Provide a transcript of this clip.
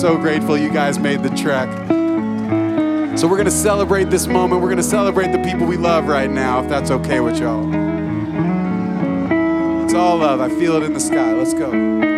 So grateful you guys made the trek. So we're going to celebrate this moment. We're going to celebrate the people we love right now, if that's okay with y'all. It's all love. I feel it in the sky. Let's go.